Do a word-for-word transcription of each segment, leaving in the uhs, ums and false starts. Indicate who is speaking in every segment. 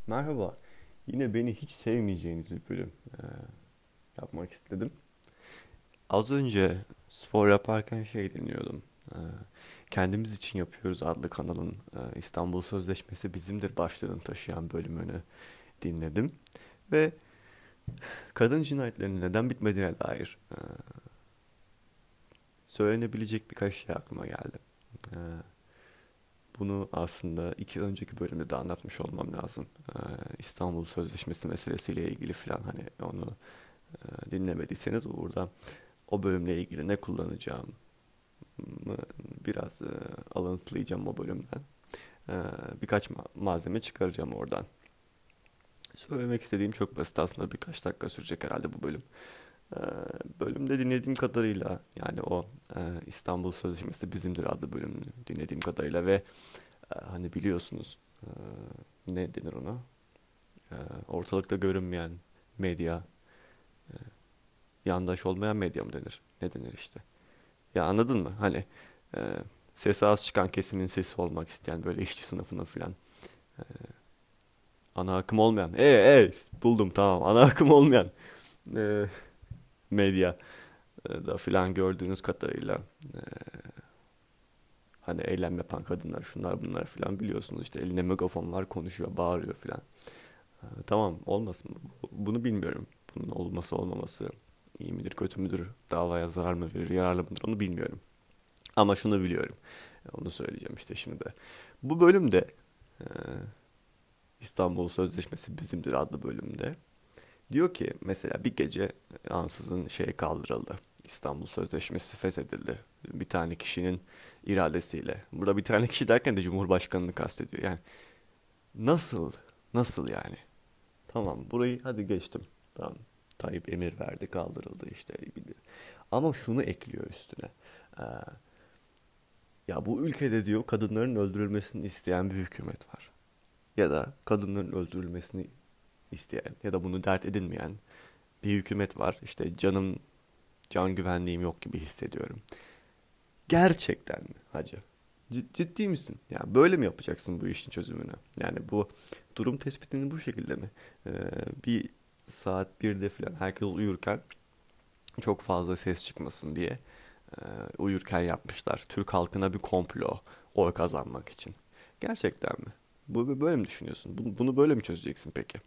Speaker 1: Merhaba. Yine beni hiç sevmeyeceğiniz bir bölüm e, yapmak istedim. Az önce spor yaparken şey dinliyordum. E, Kendimiz için yapıyoruz adlı kanalın e, İstanbul Sözleşmesi bizimdir başlığını taşıyan bölümünü dinledim. Ve kadın cinayetlerinin neden bitmediğine dair e, söylenebilecek birkaç şey aklıma geldi. E, Bunu aslında iki önceki bölümde de anlatmış olmam lazım. E, İstanbul Sözleşmesi meselesiyle ilgili falan hani onu e, dinlemediyseniz burada o bölümle ilgili ne kullanacağımı biraz e, alıntılayacağım o bölümden. E, Birkaç ma- malzeme çıkaracağım oradan. Söylemek istediğim çok basit aslında birkaç dakika sürecek herhalde bu bölüm. E, Bölümde dinlediğim kadarıyla yani o e, İstanbul Sözleşmesi bizimdir adlı bölümünü dinlediğim kadarıyla ve e, hani biliyorsunuz e, ne denir ona? E, Ortalıkta görünmeyen medya, yandaş olmayan medya mı denir? Ne denir işte? Ya anladın mı? Hani e, sesi az çıkan kesimin sesi olmak isteyen böyle işçi sınıfına filan ana akım olmayan. E e buldum tamam. Ana akım olmayan e, medya e, da filan gördüğünüz kadarıyla e, hani eylem yapan kadınlar şunlar bunlar filan biliyorsunuz işte eline megafon var konuşuyor bağırıyor filan. E, tamam olmasın mı? Bu- Bunu bilmiyorum. Bunun olması olmaması iyi midir kötü müdür davaya zarar mı verir yararlı mıdır onu bilmiyorum. Ama şunu biliyorum. Onu söyleyeceğim işte şimdi de. Bu bölümde e, İstanbul Sözleşmesi bizimdir adlı bölümde. Diyor ki mesela bir gece ansızın şey kaldırıldı. İstanbul Sözleşmesi feshedildi. Bir tane kişinin iradesiyle. Burada bir tane kişi derken de Cumhurbaşkanı'nı kastediyor. Yani nasıl? Nasıl yani? Tamam burayı hadi geçtim. Tamam. Tayyip emir verdi kaldırıldı işte. Ama şunu ekliyor üstüne. Ee, Ya bu ülkede diyor kadınların öldürülmesini isteyen bir hükümet var. Ya da kadınların öldürülmesini isteyen ya da bunu dert edinmeyen bir hükümet var. İşte canım, can güvenliğim yok gibi hissediyorum. Gerçekten mi hacı? Cid- Ciddi misin? Yani böyle mi yapacaksın bu işin çözümünü? Yani bu durum tespitini bu şekilde mi? Ee, Bir saat birde falan herkes uyurken çok fazla ses çıkmasın diye e, uyurken yapmışlar. Türk halkına bir komplo oy kazanmak için. Gerçekten mi? Bu böyle mi düşünüyorsun? Bunu, bunu böyle mi çözeceksin peki?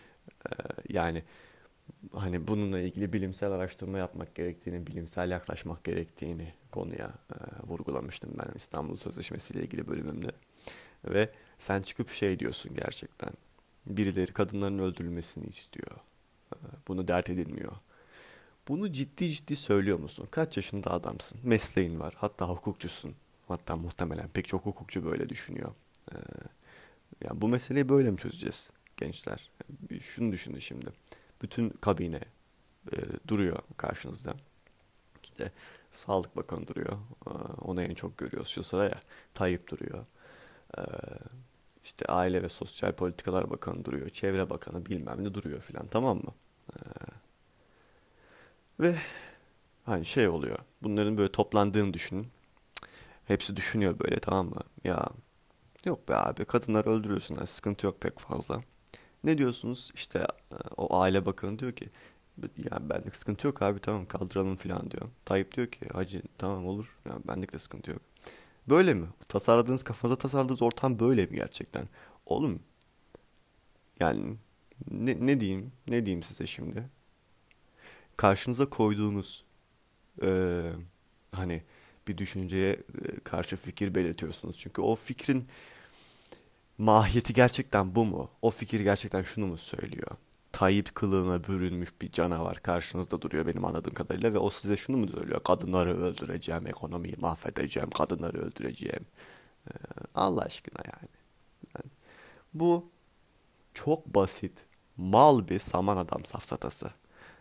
Speaker 1: Yani hani bununla ilgili bilimsel araştırma yapmak gerektiğini, bilimsel yaklaşmak gerektiğini konuya e, vurgulamıştım ben İstanbul Sözleşmesi ile ilgili bölümümde. Ve sen çıkıp şey diyorsun gerçekten. Birileri kadınların öldürülmesini istiyor. E, Bunu dert edilmiyor. Bunu ciddi ciddi söylüyor musun? Kaç yaşında adamsın? Mesleğin var. Hatta hukukçusun. Hatta muhtemelen pek çok hukukçu böyle düşünüyor. E, Ya bu meseleyi böyle mi çözeceğiz gençler? Şunu düşünün şimdi. Bütün kabine e, duruyor karşınızda. İşte Sağlık Bakanı duruyor. E, onu en çok görüyoruz şu sıra ya. Tayyip duruyor. E, işte Aile ve Sosyal Politikalar Bakanı duruyor. Çevre Bakanı bilmem ne duruyor filan tamam mı? Ve hani şey oluyor. Bunların böyle toplandığını düşünün. Hepsi düşünüyor böyle tamam mı? Ya yok be abi kadınlar öldürüyorsun. Sıkıntı yok pek fazla. Ne diyorsunuz? İşte e, o aile bakanı diyor ki ya benlik sıkıntı yok abi tamam kaldıralım falan diyor. Tayyip diyor ki hacı tamam olur ya benlik de sıkıntı yok. Böyle mi? Tasarladığınız kafanıza tasarladığınız ortam böyle mi gerçekten? Oğlum yani ne, ne diyeyim ne diyeyim size şimdi? Karşınıza koyduğunuz e, hani bir düşünceye e, karşı fikir belirtiyorsunuz. Çünkü o fikrin mahiyeti gerçekten bu mu? O fikir gerçekten şunu mu söylüyor? Tayyip kılığına bürünmüş bir canavar karşınızda duruyor benim anladığım kadarıyla ve o size şunu mu söylüyor? Kadınları öldüreceğim, ekonomiyi mahvedeceğim, kadınları öldüreceğim. Allah aşkına yani. Yani bu çok basit, mal bir saman adam safsatası.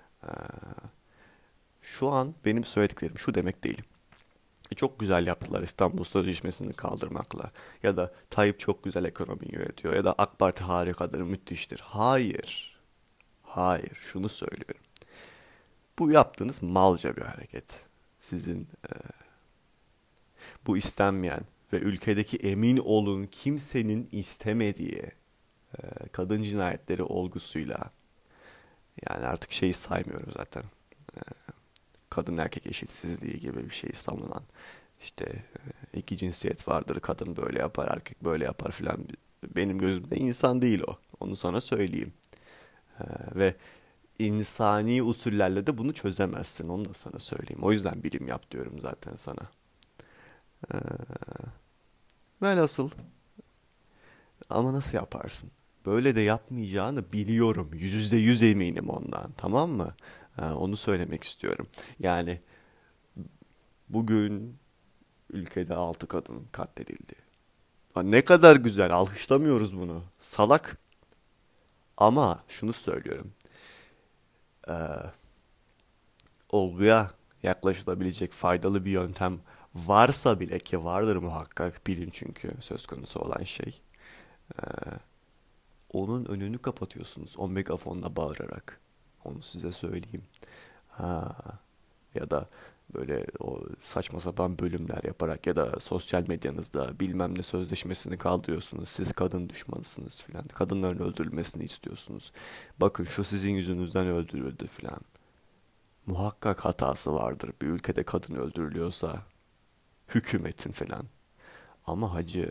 Speaker 1: Şu an benim söylediklerim şu demek değil. E, Çok güzel yaptılar İstanbul Sözleşmesi'ni kaldırmakla. Ya da Tayyip çok güzel ekonomi yönetiyor. Ya da AK Parti harikadır, müthiştir. Hayır. Hayır. Şunu söylüyorum. Bu yaptığınız malca bir hareket. Sizin e, bu istenmeyen ve ülkedeki emin olun kimsenin istemediği e, kadın cinayetleri olgusuyla, yani artık şeyi saymıyorum zaten. Ee, Kadın erkek eşitsizliği gibi bir şey savunan, işte e, iki cinsiyet vardır, kadın böyle yapar erkek böyle yapar filan, benim gözümde insan değil o. Onu sana söyleyeyim. Ee, ve insani usullerle de bunu çözemezsin. Onu da sana söyleyeyim. O yüzden bilim yap diyorum zaten sana. Ee, Velhasıl, ama nasıl yaparsın? Böyle de yapmayacağını biliyorum. Yüzde yüz eminim ondan. Tamam mı? Ee, onu söylemek istiyorum. Yani bugün ülkede altı kadın katledildi. Ha, ne kadar güzel. Alkışlamıyoruz bunu. Salak. Ama şunu söylüyorum. Ee, Olguya yaklaşılabilecek faydalı bir yöntem varsa bile, ki vardır muhakkak, bilim çünkü söz konusu olan şey. Ee, Onun önünü kapatıyorsunuz o megafonla bağırarak. Onu size söyleyeyim. Ha, ya da böyle o saçma sapan bölümler yaparak ya da sosyal medyanızda bilmem ne sözleşmesini kaldırıyorsunuz. Siz kadın düşmanısınız filan. Kadınların öldürülmesini istiyorsunuz. Bakın şu sizin yüzünüzden öldürüldü filan. Muhakkak hatası vardır. Bir ülkede kadın öldürülüyorsa hükümetin falan. Ama hacı,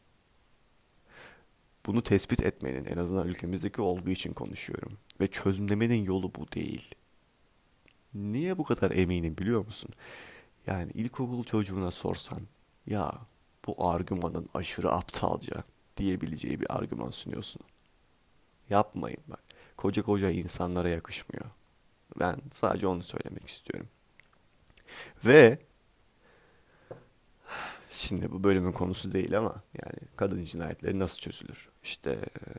Speaker 1: bunu tespit etmenin, en azından ülkemizdeki olgu için konuşuyorum, ve çözümlemenin yolu bu değil. Niye bu kadar eminim biliyor musun? Yani ilkokul çocuğuna sorsan, ya bu argümanın aşırı aptalca diyebileceği bir argüman sunuyorsun. Yapmayın bak. Koca koca insanlara yakışmıyor. Ben sadece onu söylemek istiyorum. Ve şimdi bu bölümün konusu değil ama yani kadın cinayetleri nasıl çözülür? İşte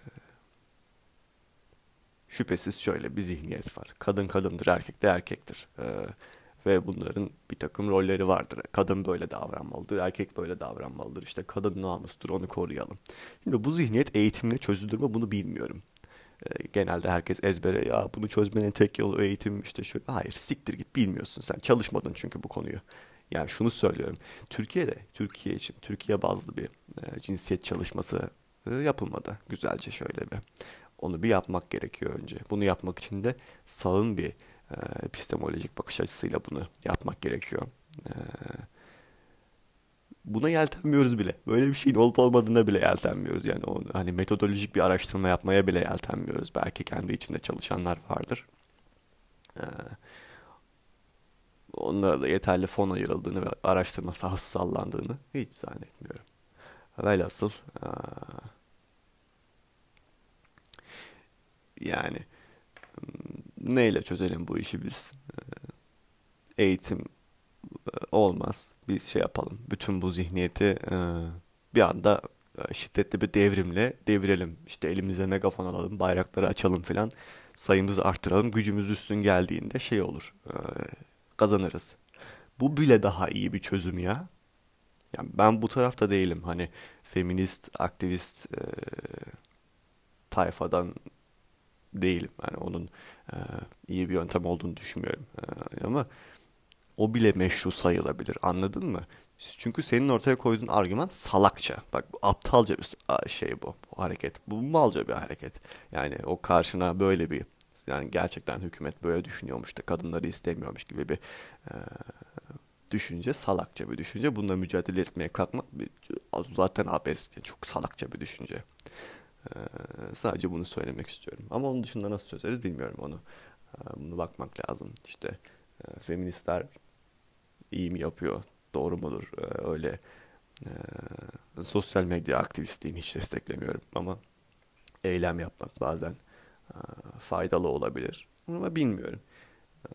Speaker 1: şüphesiz şöyle bir zihniyet var. Kadın kadındır, erkek de erkektir. Ee, ve bunların bir takım rolleri vardır. Kadın böyle davranmalıdır, erkek böyle davranmalıdır. İşte kadın namustur, onu koruyalım. Şimdi bu zihniyet eğitimle çözülür mü bunu bilmiyorum. Ee, genelde herkes ezbere, ya bunu çözmenin tek yolu eğitim işte şöyle. Hayır, siktir git, bilmiyorsun sen. Çalışmadın çünkü bu konuyu. Yani şunu söylüyorum. Türkiye'de, Türkiye için, Türkiye bazlı bir e, cinsiyet çalışması e, yapılmadı. Güzelce şöyle bir. Onu bir yapmak gerekiyor önce. Bunu yapmak için de sağın bir e, epistemolojik bakış açısıyla bunu yapmak gerekiyor. E, Buna yeltenmiyoruz bile. Böyle bir şeyin olup olmadığına bile yeltenmiyoruz. Yani o, hani metodolojik bir araştırma yapmaya bile yeltenmiyoruz. Belki kendi içinde çalışanlar vardır. E, Onlara da yeterli fon ayrıldığını ve araştırma sahası sallandığını hiç zannetmiyorum. Velhasıl e, yani neyle çözelim bu işi biz? Eğitim olmaz. Biz şey yapalım. Bütün bu zihniyeti e, bir anda e, şiddetli bir devrimle devirelim. İşte elimize megafon alalım, bayrakları açalım filan. Sayımızı arttıralım. Gücümüz üstün geldiğinde şey olur. e, Kazanırız. Bu bile daha iyi bir çözüm ya. Yani ben bu tarafta değilim. Hani feminist, aktivist e, tayfadan değilim. Yani onun e, iyi bir yöntem olduğunu düşünmüyorum. E, ama o bile meşru sayılabilir. Anladın mı? Çünkü senin ortaya koyduğun argüman salakça. Bak, bu aptalca bir şey bu. Bu hareket. Bu malca bir hareket. Yani o karşına böyle bir, yani gerçekten hükümet böyle düşünüyormuş da kadınları istemiyormuş gibi bir e, düşünce, salakça bir düşünce. Bununla mücadele etmeye kalkmak zaten abes. Çok salakça bir düşünce. E, Sadece bunu söylemek istiyorum. Ama onun dışında nasıl çözeriz bilmiyorum onu. E, bunu bakmak lazım. İşte e, feministler iyi mi yapıyor? Doğru mudur? Ee, öyle e, sosyal medya aktivistliğini hiç desteklemiyorum ama eylem yapmak bazen e, faydalı olabilir. Ama bilmiyorum. E,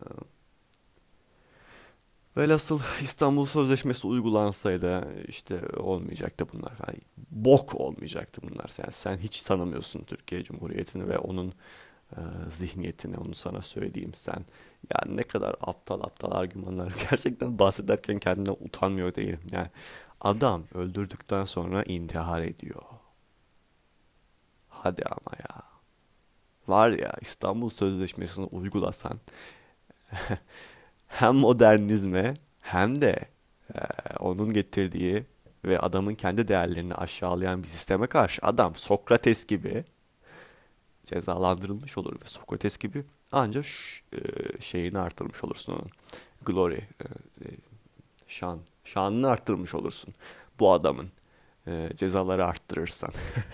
Speaker 1: Velhasıl İstanbul Sözleşmesi uygulansaydı işte olmayacaktı bunlar falan. Bok olmayacaktı bunlar. Yani sen hiç tanımıyorsun Türkiye Cumhuriyeti'ni ve onun e, zihniyetini, onu sana söyleyeyim sen. Yani ne kadar aptal aptal argümanlar, gerçekten bahsederken kendine utanmıyor değilim. Yani adam öldürdükten sonra intihar ediyor. Hadi ama ya. Var ya, İstanbul Sözleşmesi'ni uygulasan hem modernizme hem de e, onun getirdiği ve adamın kendi değerlerini aşağılayan bir sisteme karşı adam Sokrates gibi cezalandırılmış olur ve Sokrates gibi ancak e, şeyini artırmış olursun onun. Glory, e, e, şan, şanını arttırmış olursun bu adamın. E, cezaları arttırırsan.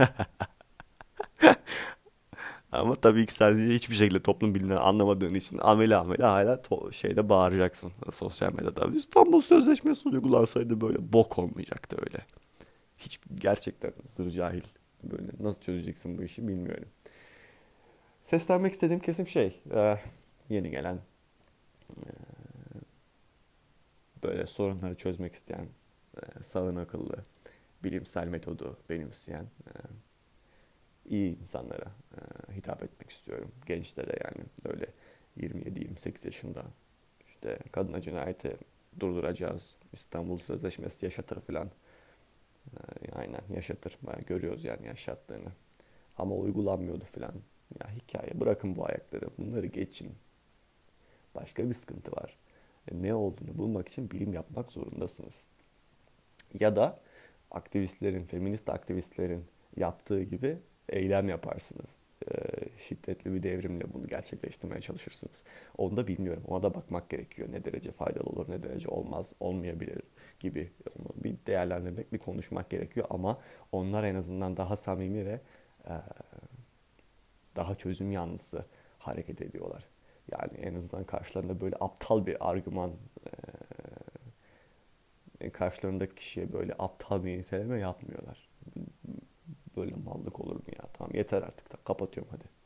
Speaker 1: Ama tabii ki sen hiçbir şekilde toplum bilimini anlamadığın için amele amele hala to- şeyde bağıracaksın sosyal medyada. İstanbul Sözleşmesi uygulansaydı böyle bok olmayacaktı öyle. Hiç gerçekten sır cahil. Böyle nasıl çözeceksin bu işi bilmiyorum. Seslenmek istediğim kesim şey, e, yeni gelen böyle sorunları çözmek isteyen, e, sağın akıllı, bilimsel metodu benimseyen e, iyi insanlara e, hitap etmek istiyorum. Gençlere yani öyle yirmi yedi yirmi sekiz yaşında işte kadına cinayeti durduracağız. İstanbul Sözleşmesi yaşatır filan. E, aynen yaşatır. Bayağı görüyoruz yani yaşattığını. Ama uygulanmıyordu filan. Ya hikaye bırakın bu ayakları. Bunları geçin. Başka bir sıkıntı var. E, ne olduğunu bulmak için bilim yapmak zorundasınız. Ya da aktivistlerin, feminist aktivistlerin yaptığı gibi eylem yaparsınız. Ee, şiddetli bir devrimle bunu gerçekleştirmeye çalışırsınız. Onu da bilmiyorum. Ona da bakmak gerekiyor. Ne derece faydalı olur, ne derece olmaz, olmayabilir gibi. Onu bir değerlendirmek, bir konuşmak gerekiyor. Ama onlar en azından daha samimi ve e, daha çözüm yanlısı hareket ediyorlar. Yani en azından karşılarında böyle aptal bir argüman, e, karşılarındaki kişiye böyle aptal bir niteleme yapmıyorlar. Böyle mallık olur mu ya? Tamam yeter artık. Kapatıyorum hadi.